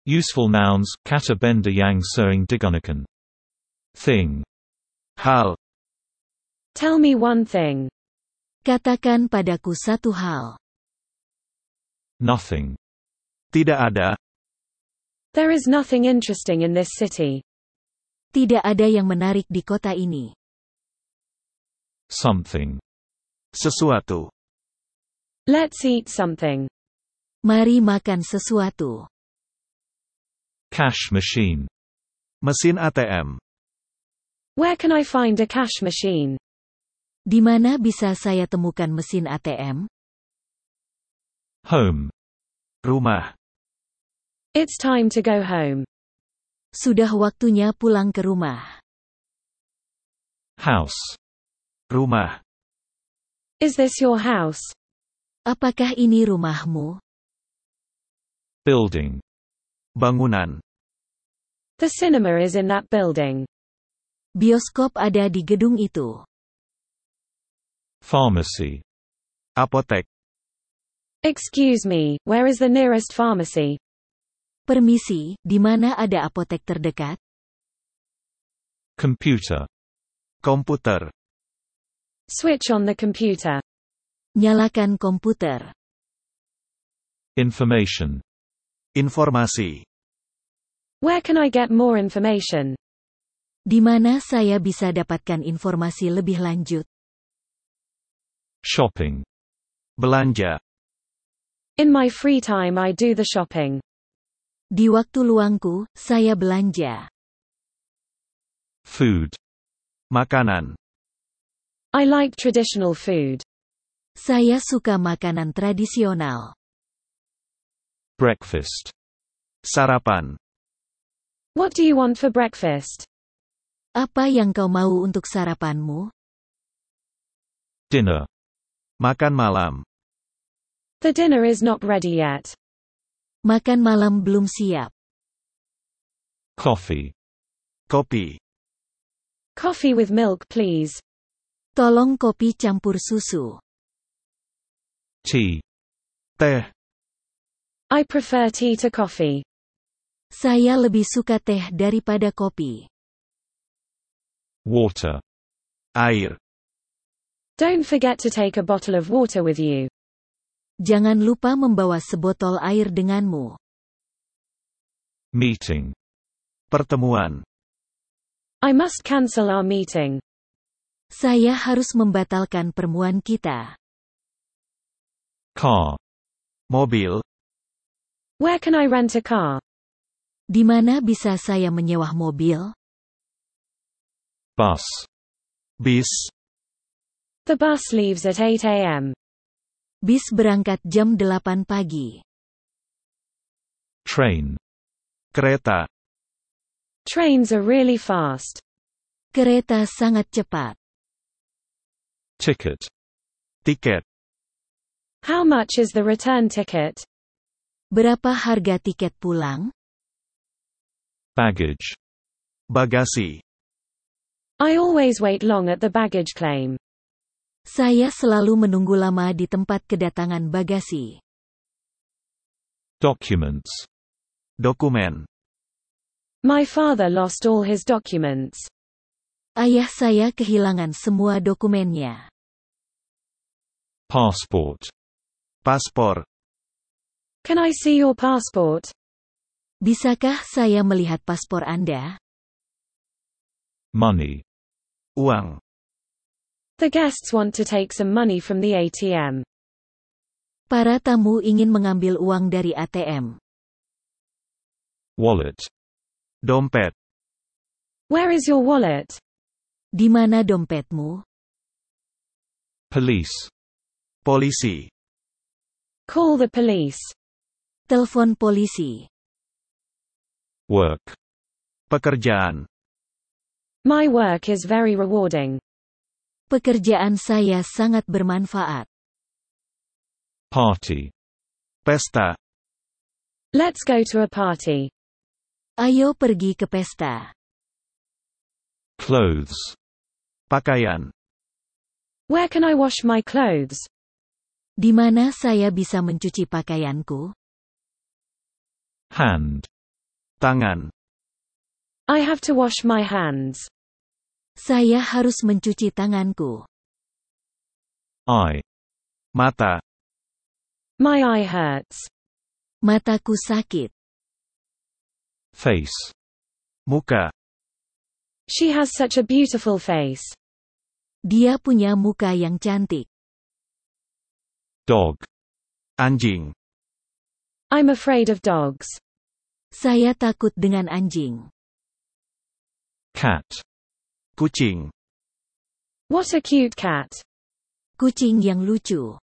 Useful nouns, kata benda yang sering digunakan. Thing. Hal. Tell me one thing. Katakan padaku satu hal. Nothing. Tidak ada. There is nothing interesting in this city. Tidak ada yang menarik di kota ini. Something. Sesuatu. Let's eat something. Mari makan sesuatu. Cash machine. Mesin ATM. Where can I find a cash machine? Di mana bisa saya temukan mesin ATM? Home. Rumah. It's time to go home. Sudah waktunya pulang ke rumah. House. Rumah. Is this your house? Apakah ini rumahmu? Building. Bangunan. The cinema is in that building. Bioskop ada di gedung itu. Pharmacy. Apotek. Excuse me, where is the nearest pharmacy? Permisi, di mana ada apotek terdekat? Computer. Komputer. Switch on the computer. Nyalakan komputer. Information. Informasi. Where can I get more information? Di mana saya bisa dapatkan informasi lebih lanjut? Shopping. Belanja. In my free time I do the shopping. Di waktu luangku, saya belanja. Food. Makanan. I like traditional food. Saya suka makanan tradisional. Breakfast. Sarapan. What do you want for breakfast? Apa yang kau mau untuk sarapanmu? Dinner. Makan malam. The dinner is not ready yet. Makan malam belum siap. Coffee. Kopi. Coffee with milk, please. Tolong kopi campur susu. Tea. Teh. I prefer tea to coffee. Saya lebih suka teh daripada kopi. Water. Air. Don't forget to take a bottle of water with you. Jangan lupa membawa sebotol air denganmu. Meeting. Pertemuan. I must cancel our meeting. Saya harus membatalkan pertemuan kita. Car. Mobil. Where can I rent a car? Di mana bisa saya menyewa mobil? Bus. Bis. The bus leaves at 8 a.m. Bis berangkat jam 8 pagi. Train. Kereta. Trains are really fast. Kereta sangat cepat. Ticket. Tiket. How much is the return ticket? Berapa harga tiket pulang? Baggage. Bagasi. I always wait long at the baggage claim. Saya selalu menunggu lama di tempat kedatangan bagasi. Documents. Dokumen. My father lost all his documents. Ayah saya kehilangan semua dokumennya. Passport. Paspor. Can I see your passport? Bisakah saya melihat paspor Anda? Money. Uang. The guests want to take some money from the ATM. Para tamu ingin mengambil uang dari ATM. Wallet. Dompet. Where is your wallet? Di mana dompetmu? Police. Polisi. Call the police. Telepon polisi. Work. Pekerjaan. My work is very rewarding. Pekerjaan saya sangat bermanfaat. Party. Pesta. Let's go to a party. Ayo pergi ke pesta. Clothes. Pakaian. Where can I wash my clothes? Di mana saya bisa mencuci pakaianku? Hand. Tangan. I have to wash my hands. Saya harus mencuci tanganku. Eye. Mata. My eye hurts. Mataku sakit. Face. Muka. She has such a beautiful face. Dia punya muka yang cantik. Dog. Anjing. I'm afraid of dogs. Saya takut dengan anjing. Cat. Kucing. What a cute cat. Kucing yang lucu.